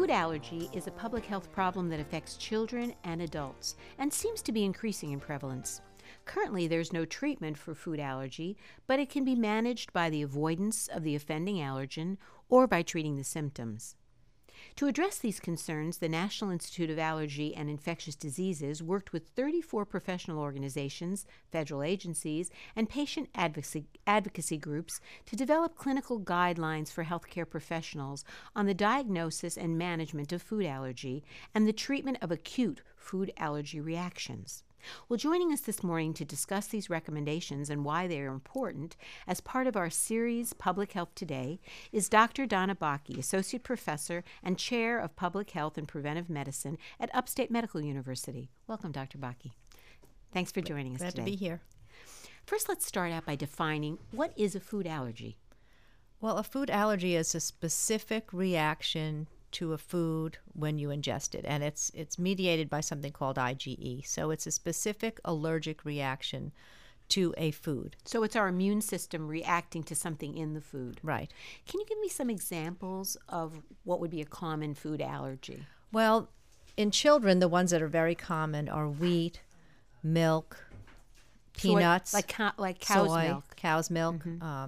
Food allergy is a public health problem that affects children and adults and seems to be increasing in prevalence. Currently, there's no treatment for food allergy, but it can be managed by the avoidance of the offending allergen or by treating the symptoms. To address these concerns, the National Institute of Allergy and Infectious Diseases worked with 34 professional organizations, federal agencies, and patient advocacy groups to develop clinical guidelines for healthcare professionals on the diagnosis and management of food allergy and the treatment of acute food allergy reactions. Well, joining us this morning to discuss these recommendations and why they are important as part of our series Public Health Today is Dr. Donna Bakke, Associate Professor and Chair of Public Health and Preventive Medicine at Upstate Medical University. Welcome, Dr. Bakke. Thanks for joining us today. Glad to be here. First, let's start out by defining what is a food allergy. Well, a food allergy is a specific reaction to a food when you ingest it, and it's mediated by something called IgE. So it's a specific allergic reaction to a food. So it's our immune system reacting to something in the food. Right. Can you give me some examples of what would be a common food allergy? Well, in children, the ones that are very common are wheat, milk, peanuts, like cow's soy, milk. Cow's milk.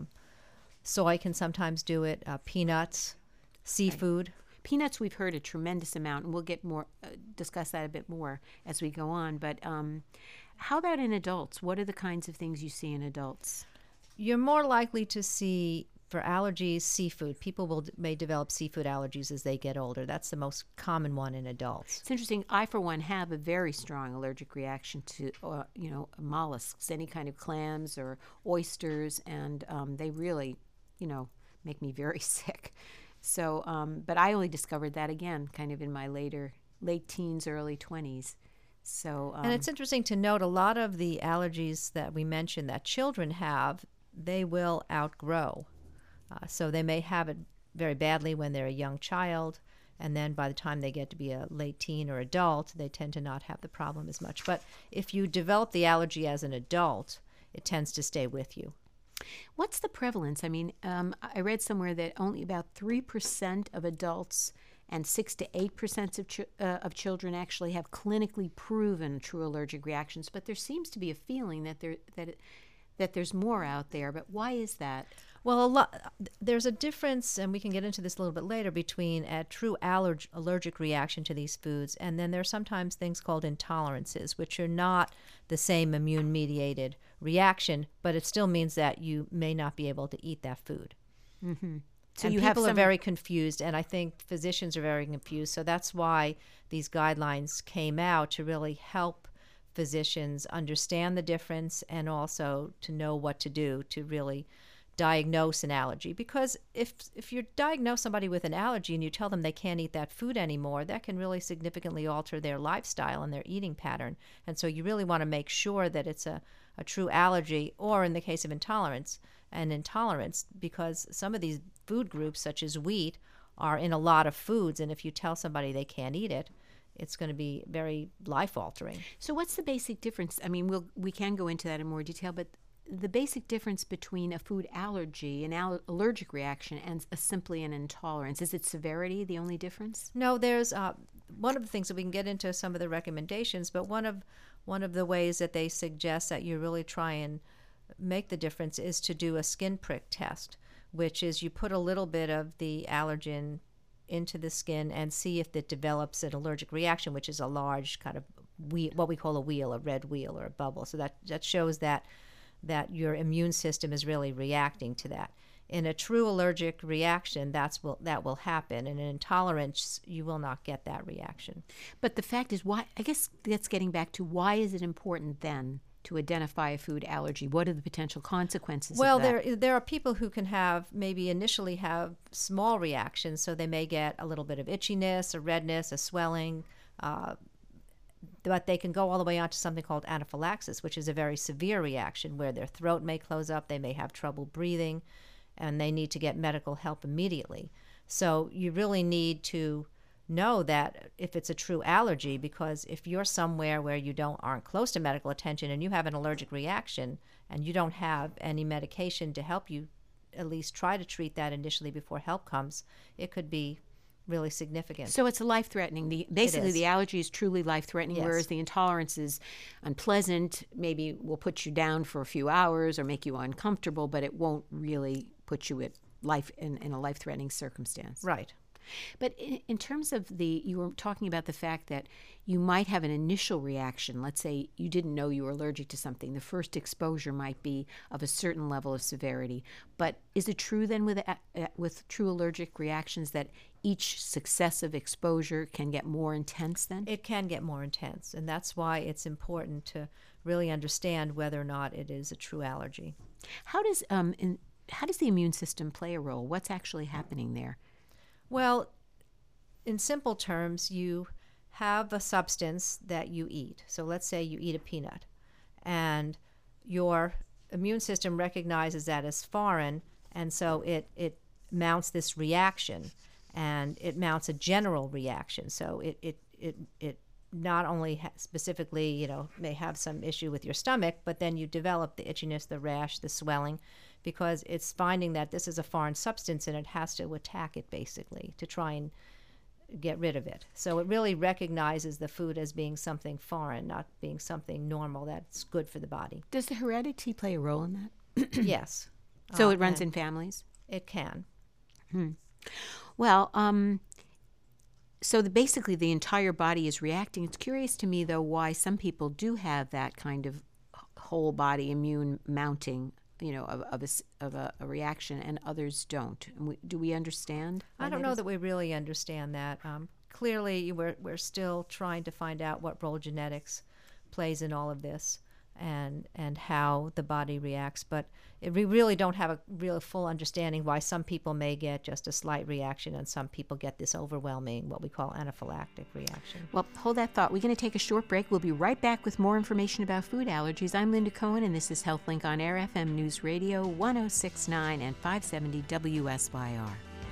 Soy can sometimes do it. Peanuts, seafood. Peanuts, we've heard a tremendous amount, and we'll get more discuss that a bit more as we go on. But how about in adults? What are the kinds of things you see in adults? You're more likely to see, for allergies, seafood. People may develop seafood allergies as they get older. That's the most common one in adults. It's interesting. I, for one, have a very strong allergic reaction to, mollusks, any kind of clams or oysters, and they really, make me very sick. So, but I only discovered that again, kind of in my late teens, early 20s. So, and it's interesting to note a lot of the allergies that we mentioned that children have, they will outgrow. So they may have it very badly when they're a young child, and then by the time they get to be a late teen or adult, they tend to not have the problem as much. But if you develop the allergy as an adult, it tends to stay with you. What's the prevalence? I mean, I read somewhere that only about 3% of adults and 6 to 8% of children actually have clinically proven true allergic reactions. But there seems to be a feeling that there's more out there. But why is that? Well, there's a difference, and we can get into this a little bit later, between a true allergic reaction to these foods, and then there's sometimes things called intolerances, which are not the same immune-mediated reaction, but it still means that you may not be able to eat that food. Mm-hmm. So and you people have are very confused, and I think physicians are very confused. So that's why these guidelines came out, to really help physicians understand the difference and also to know what to do to really diagnose an allergy. Because if you diagnose somebody with an allergy and you tell them they can't eat that food anymore, that can really significantly alter their lifestyle and their eating pattern. And so you really want to make sure that it's a true allergy, or in the case of intolerance, an intolerance, because some of these food groups, such as wheat, are in a lot of foods, and if you tell somebody they can't eat it, it's going to be very life-altering. So what's the basic difference? I mean, we can go into that in more detail, but the basic difference between a food allergy, an allergic reaction, and simply an intolerance, is it severity the only difference? No, there's one of the things that we can get into some of the recommendations, but one of the ways that they suggest that you really try and make the difference is to do a skin prick test, which is you put a little bit of the allergen into the skin and see if it develops an allergic reaction, which is a large kind of what we call a wheal, a red wheal or a bubble. So that shows that your immune system is really reacting to that. In a true allergic reaction, that will happen. In an intolerance, you will not get that reaction. But the fact is, why? I guess that's getting back to why is it important then to identify a food allergy? What are the potential consequences well, of that? Well, there are people who can initially have small reactions, so they may get a little bit of itchiness, a redness, a swelling, but they can go all the way on to something called anaphylaxis, which is a very severe reaction where their throat may close up, they may have trouble breathing, and they need to get medical help immediately. So you really need to know that if it's a true allergy, because if you're somewhere where you aren't close to medical attention and you have an allergic reaction and you don't have any medication to help you at least try to treat that initially before help comes, it could be really significant. So it's life-threatening. Basically, is. the allergy is truly life-threatening, Yes. whereas the intolerance is unpleasant, maybe will put you down for a few hours or make you uncomfortable, but it won't really put you at life in a life-threatening circumstance. Right. But in terms of you were talking about the fact that you might have an initial reaction. Let's say you didn't know you were allergic to something. The first exposure might be of a certain level of severity. But is it true then with true allergic reactions that each successive exposure can get more intense then? It can get more intense, and that's why it's important to really understand whether or not it is a true allergy. How does the immune system play a role? What's actually happening there? Well, in simple terms, you have a substance that you eat. So let's say you eat a peanut, and your immune system recognizes that as foreign, and so it mounts this reaction, and it mounts a general reaction. So it not only specifically, may have some issue with your stomach, but then you develop the itchiness, the rash, the swelling, because it's finding that this is a foreign substance and it has to attack it basically to try and get rid of it. So it really recognizes the food as being something foreign, not being something normal that's good for the body. Does the heredity play a role in that? Yes. So it runs in families? It can. Well, so basically the entire body is reacting. It's curious to me, though, why some people do have that kind of whole body immune mounting, of a reaction, and others don't. Do we understand? I don't know that we really understand that. Clearly, we're still trying to find out what role genetics plays in all of this, and how the body reacts. But we really don't have a real full understanding why some people may get just a slight reaction and some people get this overwhelming, what we call anaphylactic reaction. Well, hold that thought. We're going to take a short break. We'll be right back with more information about food allergies. I'm Linda Cohen, and this is HealthLink on Air, FM News Radio 106.9 and 570 WSYR.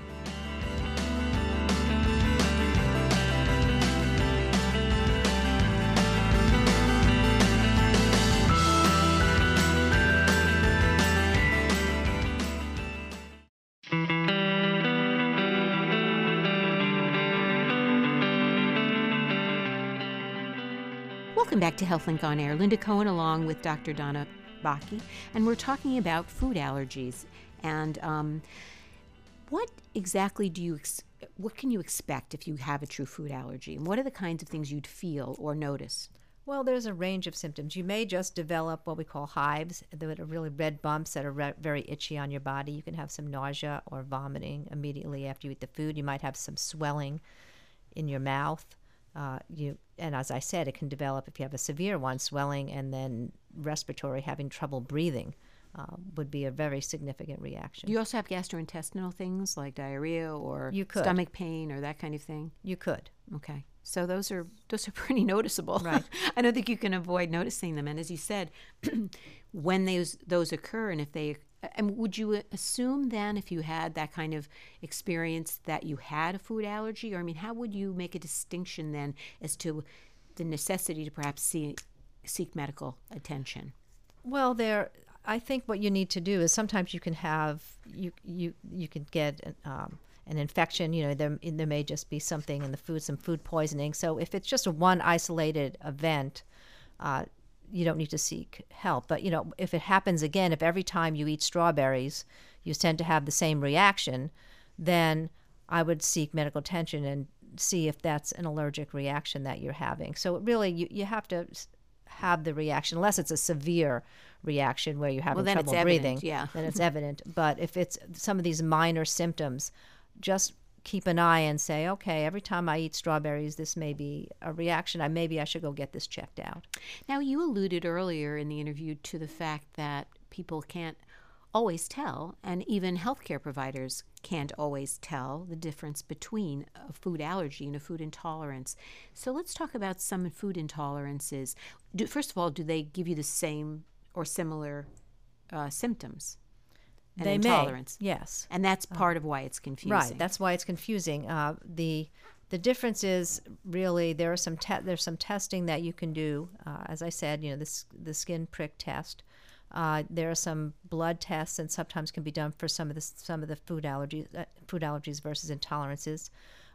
Welcome back to HealthLink on Air. Linda Cohen along with Dr. Donna Bakke, and we're talking about food allergies. And what exactly what can you expect if you have a true food allergy? And what are the kinds of things you'd feel or notice? Well, there's a range of symptoms. You may just develop what we call hives, that are really red bumps that are very itchy on your body. You can have some nausea or vomiting immediately after you eat the food. You might have some swelling in your mouth. And as I said, it can develop, if you have a severe one, swelling, and then respiratory, having trouble breathing would be a very significant reaction. Do you also have gastrointestinal things like diarrhea or stomach pain or that kind of thing? You could. Okay. So those are pretty noticeable. Right. I don't think you can avoid noticing them. And as you said, when those occur, and would you assume then, if you had that kind of experience, that you had a food allergy? Or, how would you make a distinction then as to the necessity to perhaps seek medical attention? Well, I think what you need to do is sometimes you can have you can get an infection. There may just be something in the food, some food poisoning. So if it's just a one isolated event, you don't need to seek help. But, if it happens again, if every time you eat strawberries, you tend to have the same reaction, then I would seek medical attention and see if that's an allergic reaction that you're having. So it really, you have to have the reaction, unless it's a severe reaction where you're having trouble breathing. Yeah. Then it's evident. But if it's some of these minor symptoms, just keep an eye and say, okay, every time I eat strawberries, this may be a reaction. Maybe I should go get this checked out. Now, you alluded earlier in the interview to the fact that people can't always tell, and even healthcare providers can't always tell the difference between a food allergy and a food intolerance. So let's talk about some food intolerances. First of all, do they give you the same or similar symptoms? They intolerance. may, yes. And that's part of why it's confusing. Right, that's why it's confusing. The difference is really there's some testing that you can do. As I said, the skin prick test. There are some blood tests, and sometimes can be done for some of the food allergies versus intolerances.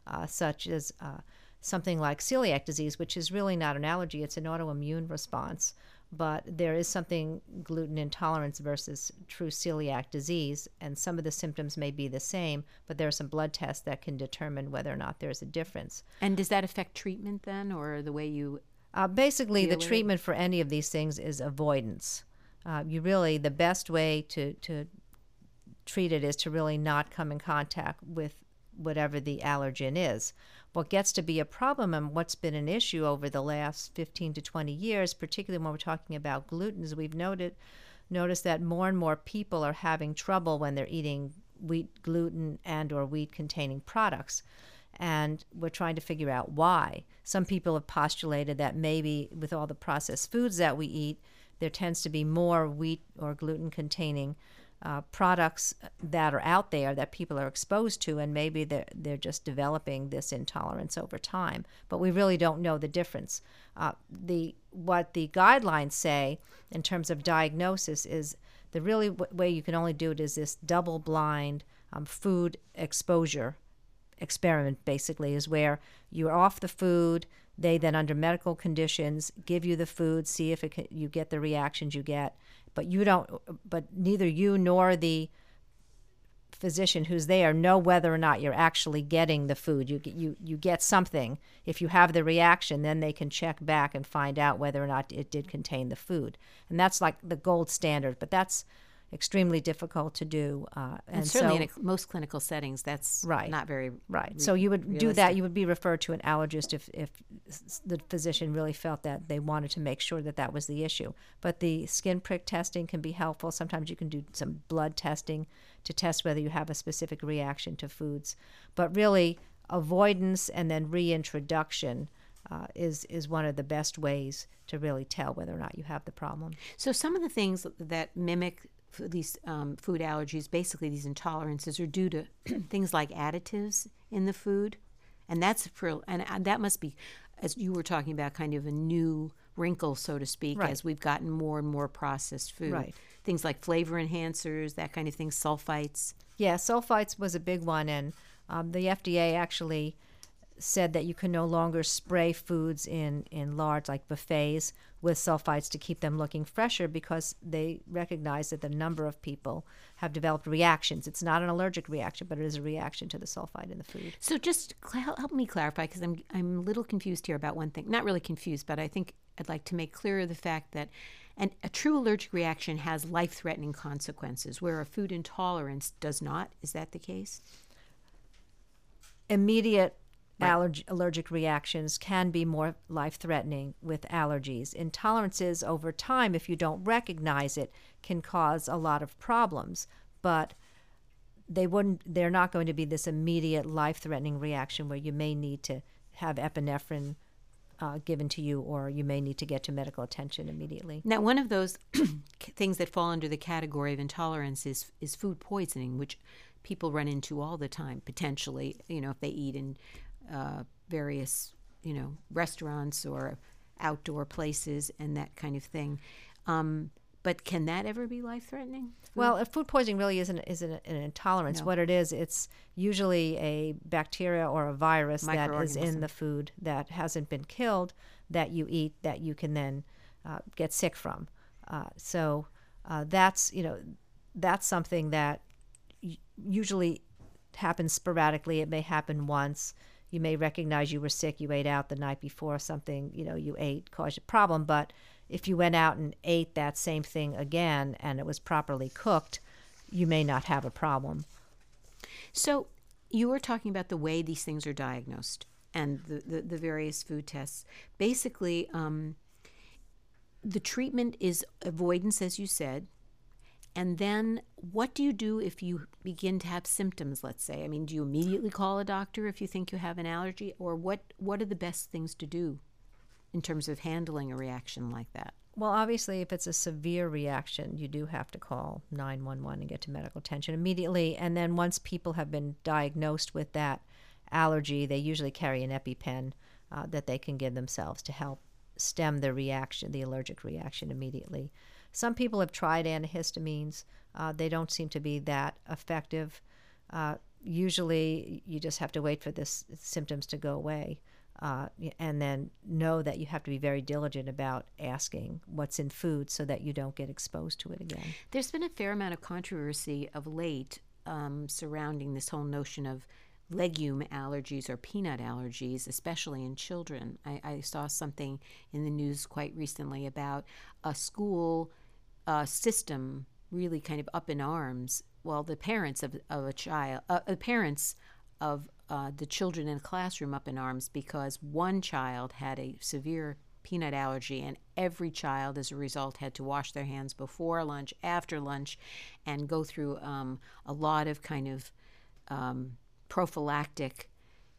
such as something like celiac disease, which is really not an allergy, it's an autoimmune response. But there is something gluten intolerance versus true celiac disease, and some of the symptoms may be the same, but there are some blood tests that can determine whether or not there's a difference. And does that affect treatment then, or the way you Basically, deal the with it? treatment for any of these things is avoidance. The best way to treat it is to really not come in contact with whatever the allergen is. What gets to be a problem and what's been an issue over the last 15 to 20 years, particularly when we're talking about gluten, is we've noticed that more and more people are having trouble when they're eating wheat gluten and or wheat containing products. And we're trying to figure out why. Some people have postulated that maybe with all the processed foods that we eat, there tends to be more wheat or gluten containing products that are out there that people are exposed to, and maybe they're just developing this intolerance over time. But we really don't know the difference. What the guidelines say in terms of diagnosis is the really way you can only do it is this double-blind food exposure experiment, basically, is where you're off the food. They then, under medical conditions, give you the food, see if you get the reactions you get. But neither you nor the physician who's there know whether or not you're actually getting the food. You get something. If you have the reaction, then they can check back and find out whether or not it did contain the food. And that's like the gold standard, but that's extremely difficult to do. And certainly in most clinical settings, that's right. not very right. So you would do that. You would be referred to an allergist if the physician really felt that they wanted to make sure that that was the issue. But the skin prick testing can be helpful. Sometimes you can do some blood testing to test whether you have a specific reaction to foods. But really, avoidance and then reintroduction is one of the best ways to really tell whether or not you have the problem. So some of the things that mimic these food allergies, basically these intolerances, are due to things like additives in the food, and that must be, as you were talking about, kind of a new wrinkle, so to speak, right. as we've gotten more and more processed food. Right. Things like flavor enhancers, that kind of thing, sulfites. Yeah, sulfites was a big one, and the FDA actually said that you can no longer spray foods in large, like buffets, with sulfites to keep them looking fresher, because they recognize that the number of people have developed reactions. It's not an allergic reaction, but it is a reaction to the sulfite in the food. So just help me clarify, because I'm a little confused here about one thing. Not really confused, but I think I'd like to make clearer the fact that a true allergic reaction has life-threatening consequences, where a food intolerance does not. Is that the case? Immediate right. Allergic reactions can be more life-threatening with allergies. Intolerances over time, if you don't recognize it, can cause a lot of problems, but they're not going to be this immediate life-threatening reaction where you may need to have epinephrine given to you, or you may need to get to medical attention immediately. Now, one of those things that fall under the category of intolerance is food poisoning, which people run into all the time, potentially, if they eat in various, restaurants or outdoor places and that kind of thing. But can that ever be life-threatening? Well, food poisoning really isn't an intolerance. No. What it is, it's usually a bacteria or a virus that is in the food that hasn't been killed that you eat that you can then get sick from. So that's something that usually happens sporadically. It may happen once. You may recognize you were sick, you ate out the night before, something you ate caused a problem, but if you went out and ate that same thing again and it was properly cooked, you may not have a problem. So you were talking about the way these things are diagnosed and the various food tests. Basically, the treatment is avoidance, as you said. And then what do you do if you begin to have symptoms, let's say? I mean, do you immediately call a doctor if you think you have an allergy? Or what are the best things to do in terms of handling a reaction like that? Well, obviously, if it's a severe reaction, you do have to call 911 and get to medical attention immediately. And then once people have been diagnosed with that allergy, they usually carry an EpiPen that they can give themselves to help stem the reaction, the allergic reaction, immediately. Some people have tried antihistamines. They don't seem to be that effective. usually you just have to wait for this symptoms to go away. And then know that you have to be very diligent about asking what's in food so that you don't get exposed to it again. There's been a fair amount of controversy of late surrounding this whole notion of legume allergies or peanut allergies, especially in children. I saw something in the news quite recently about a school system really kind of up in arms. Well, the parents of a child, parents of the children in the classroom up in arms because one child had a severe peanut allergy, and every child as a result had to wash their hands before lunch, after lunch, and go through a lot of kind of prophylactic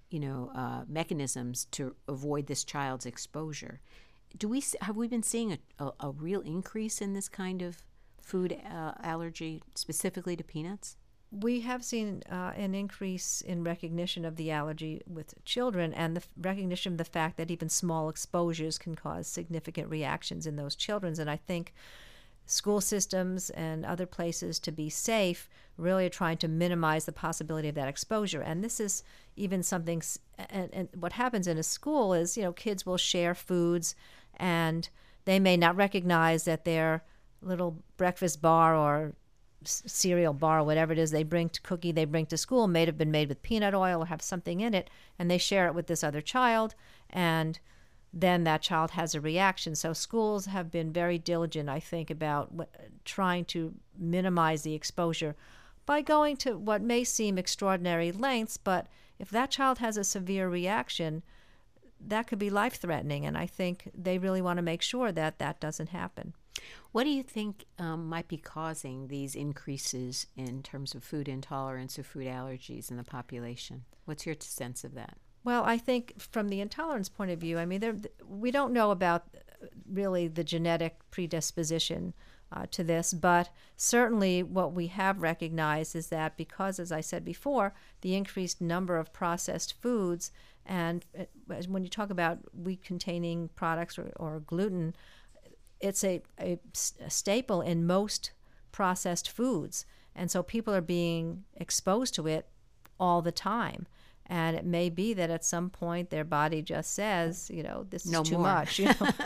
mechanisms to avoid this child's exposure. Have we been seeing a real increase in this kind of food allergy specifically to peanuts? We have seen an increase in recognition of the allergy with children, and the recognition of the fact that even small exposures can cause significant reactions in those children. And I think school systems and other places, to be safe, really are trying to minimize the possibility of that exposure. And this is even something, and what happens in a school is, kids will share foods, and they may not recognize that their little breakfast bar or cereal bar, whatever it is they bring to school may have been made with peanut oil or have something in it, and they share it with this other child, and then that child has a reaction. So schools have been very diligent, I think, about trying to minimize the exposure by going to what may seem extraordinary lengths, but if that child has a severe reaction, that could be life-threatening, and I think they really want to make sure that that doesn't happen. What do you think might be causing these increases in terms of food intolerance or food allergies in the population? What's your sense of that? Well, I think from the intolerance point of view, we don't know about really the genetic predisposition to this, but certainly what we have recognized is that because, as I said before, the increased number of processed foods, and when you talk about wheat-containing products or gluten, it's a staple in most processed foods. And so people are being exposed to it all the time. And it may be that at some point their body just says, this is too much.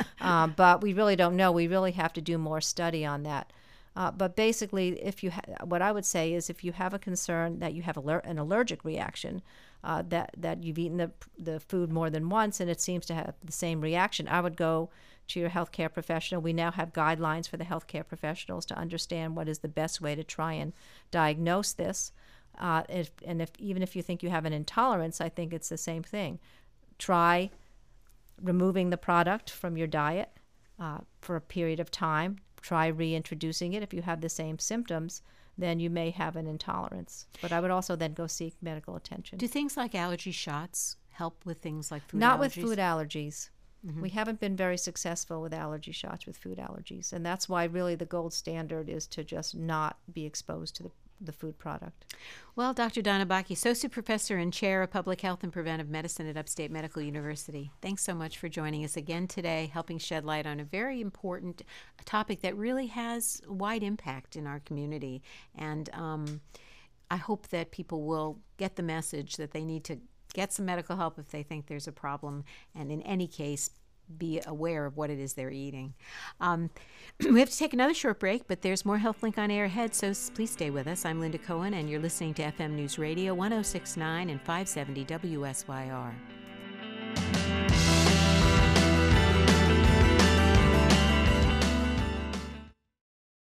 But we really don't know. We really have to do more study on that. But basically, what I would say is if you have a concern that you have an allergic reaction, that you've eaten the food more than once and it seems to have the same reaction, I would go to your healthcare professional. We now have guidelines for the healthcare professionals to understand what is the best way to try and diagnose this. Even if you think you have an intolerance, I think it's the same thing. Try removing the product from your diet for a period of time. Try reintroducing it. If you have the same symptoms, then you may have an intolerance. But I would also then go seek medical attention. Do things like allergy shots help with things like food allergies? Not with food allergies. Mm-hmm. We haven't been very successful with allergy shots with food allergies. And that's why really the gold standard is to just not be exposed to the food product. Well, Dr. Donna Bakke, Associate Professor and Chair of Public Health and Preventive Medicine at Upstate Medical University. Thanks so much for joining us again today, helping shed light on a very important topic that really has wide impact in our community. And I hope that people will get the message that they need to get some medical help if they think there's a problem, and in any case, be aware of what it is they're eating. We have to take another short break, but there's more HealthLink on air ahead, so please stay with us. I'm Linda Cohen, and you're listening to FM News Radio 106.9 and 570 WSYR.